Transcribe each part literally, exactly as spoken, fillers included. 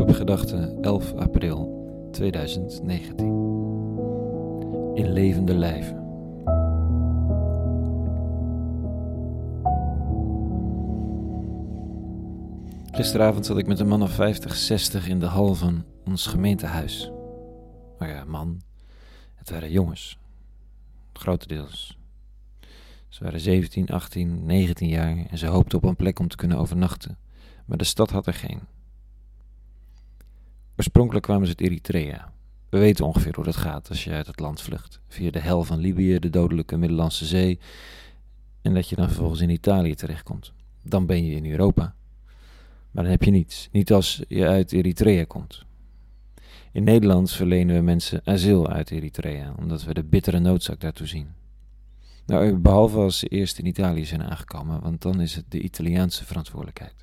Club Gedachten, elf april tweeduizend negentien. In levende lijven. Gisteravond zat ik met een man of vijftig, zestig in de hal van ons gemeentehuis. Maar ja, man, het waren jongens. Grotendeels. Ze waren zeventien, achttien, negentien jaar en ze hoopten op een plek om te kunnen overnachten. Maar de stad had er geen. Oorspronkelijk kwamen ze uit Eritrea. We weten ongeveer hoe dat gaat als je uit het land vlucht. Via de hel van Libië, de dodelijke Middellandse Zee. En dat je dan vervolgens in Italië terechtkomt. Dan ben je in Europa. Maar dan heb je niets. Niet als je uit Eritrea komt. In Nederland verlenen we mensen asiel uit Eritrea, omdat we de bittere noodzaak daartoe zien. Nou, behalve als ze eerst in Italië zijn aangekomen, want dan is het de Italiaanse verantwoordelijkheid.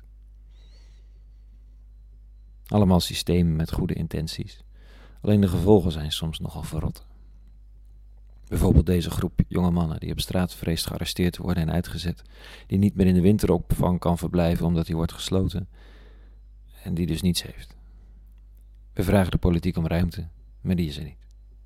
Allemaal systemen met goede intenties. Alleen de gevolgen zijn soms nogal verrot. Bijvoorbeeld deze groep jonge mannen die op straat vreest gearresteerd te worden en uitgezet, die niet meer in de winteropvang kan verblijven omdat hij wordt gesloten en die dus niets heeft. We vragen de politiek om ruimte, maar die is er niet.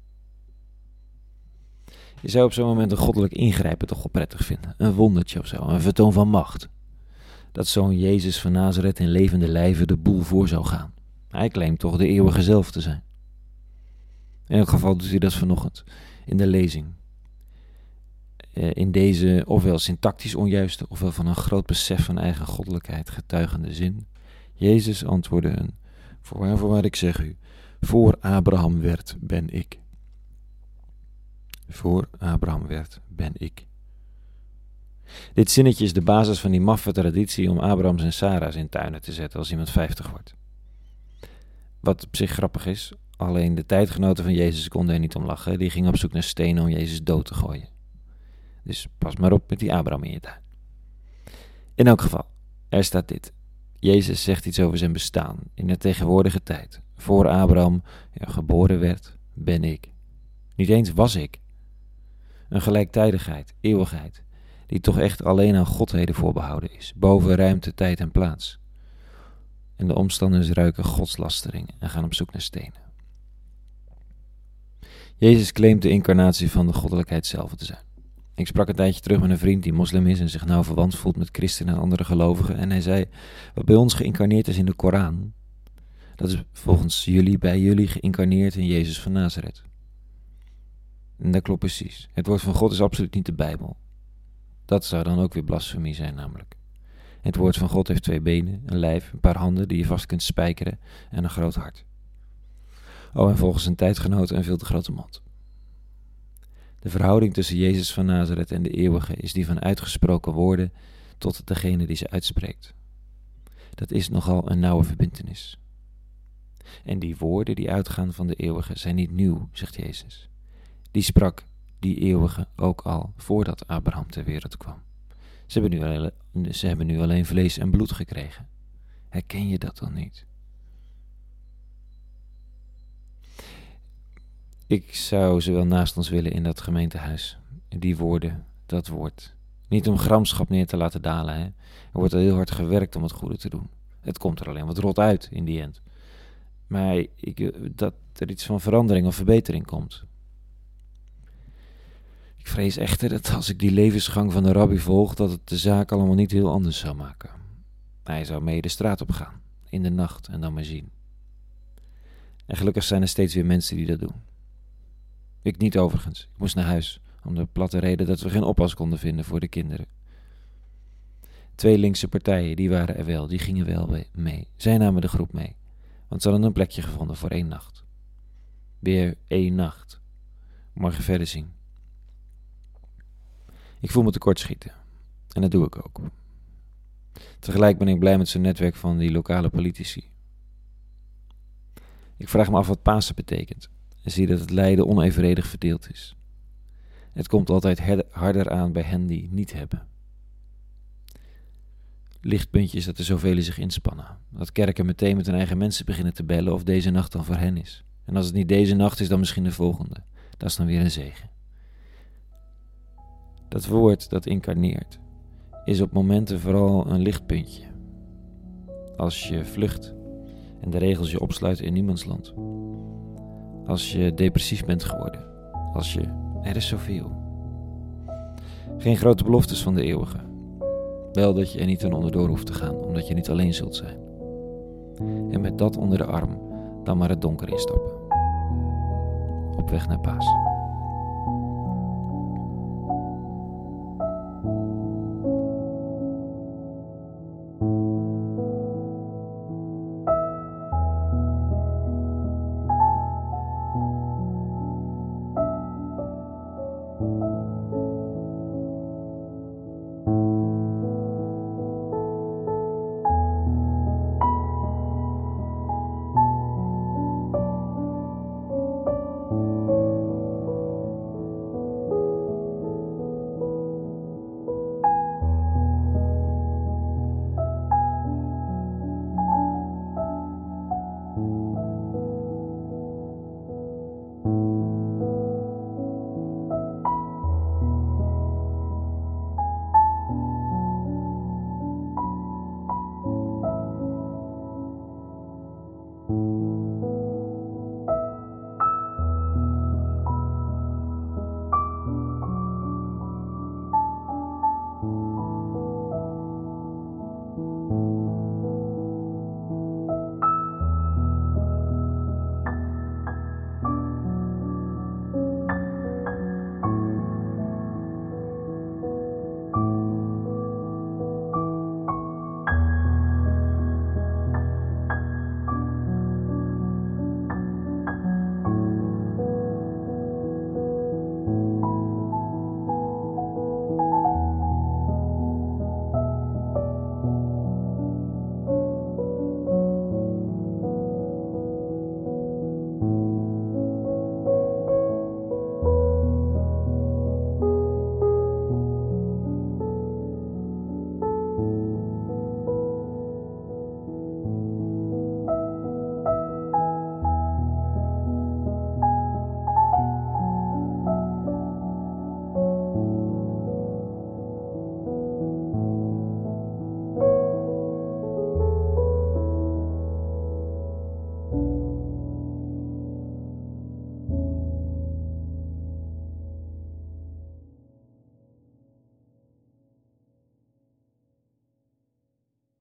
Je zou op zo'n moment een goddelijk ingrijpen toch wel prettig vinden. Een wondertje of zo, een vertoon van macht. Dat zo'n Jezus van Nazareth in levende lijven de boel voor zou gaan. Hij claimt toch de eeuwige zelf te zijn. In elk geval doet hij dat vanochtend, in de lezing. In deze ofwel syntactisch onjuiste, ofwel van een groot besef van eigen goddelijkheid getuigende zin. Jezus antwoordde een, voorwaar, voorwaar ik zeg u, voor Abraham werd, ben ik. Voor Abraham werd, ben ik. Dit zinnetje is de basis van die maffe traditie om Abrahams en Sarah's in tuinen te zetten als iemand vijftig wordt. Wat op zich grappig is, alleen de tijdgenoten van Jezus konden er niet om lachen. Die gingen op zoek naar stenen om Jezus dood te gooien. Dus pas maar op met die Abraham in je tuin. In elk geval, er staat dit. Jezus zegt iets over zijn bestaan in de tegenwoordige tijd. Voor Abraham ja, geboren werd, ben ik. Niet eens was ik. Een gelijktijdigheid, eeuwigheid, die toch echt alleen aan godheden voorbehouden is, boven ruimte, tijd en plaats. En de omstanders ruiken godslastering en gaan op zoek naar stenen. Jezus claimt de incarnatie van de goddelijkheid zelf te zijn. Ik sprak een tijdje terug met een vriend die moslim is en zich nauw verwant voelt met christenen en andere gelovigen. En hij zei, wat bij ons geïncarneerd is in de Koran, dat is volgens jullie bij jullie geïncarneerd in Jezus van Nazareth. En dat klopt precies. Het woord van God is absoluut niet de Bijbel. Dat zou dan ook weer blasfemie zijn namelijk. Het woord van God heeft twee benen, een lijf, een paar handen die je vast kunt spijkeren en een groot hart. Oh, en volgens zijn tijdgenoten een veel te grote mond. De verhouding tussen Jezus van Nazareth en de eeuwige is die van uitgesproken woorden tot degene die ze uitspreekt. Dat is nogal een nauwe verbintenis. En die woorden die uitgaan van de eeuwige zijn niet nieuw, zegt Jezus. Die sprak die eeuwige ook al voordat Abraham ter wereld kwam. Ze hebben nu alleen, ze hebben nu alleen vlees en bloed gekregen. Herken je dat dan niet? Ik zou ze wel naast ons willen in dat gemeentehuis. Die woorden, dat woord. Niet om gramschap neer te laten dalen. Hè? Er wordt al heel hard gewerkt om het goede te doen. Het komt er alleen wat rot uit in die end. Maar ik, dat er iets van verandering of verbetering komt. Ik vrees echter dat als ik die levensgang van de rabbi volg, dat het de zaak allemaal niet heel anders zou maken. Hij zou mee de straat op gaan, in de nacht en dan maar zien. En gelukkig zijn er steeds weer mensen die dat doen. Ik niet overigens. Ik moest naar huis, om de platte reden dat we geen oppas konden vinden voor de kinderen. Twee linkse partijen, die waren er wel, die gingen wel mee. Zij namen de groep mee, want ze hadden een plekje gevonden voor één nacht. Weer één nacht. Morgen verder zien. Ik voel me tekortschieten. En dat doe ik ook. Tegelijk ben ik blij met zo'n netwerk van die lokale politici. Ik vraag me af wat Pasen betekent. En zie dat het lijden onevenredig verdeeld is. Het komt altijd harder aan bij hen die het niet hebben. Lichtpuntje is dat er zoveel zich inspannen. Dat kerken meteen met hun eigen mensen beginnen te bellen of deze nacht dan voor hen is. En als het niet deze nacht is, dan misschien de volgende. Dat is dan weer een zegen. Dat woord dat incarneert is op momenten vooral een lichtpuntje. Als je vlucht en de regels je opsluiten in niemandsland. Als je depressief bent geworden, als je, er is zoveel. Geen grote beloftes van de eeuwige. Wel dat je er niet aan onderdoor hoeft te gaan, omdat je niet alleen zult zijn. En met dat onder de arm dan maar het donker instappen. Op weg naar Pasen.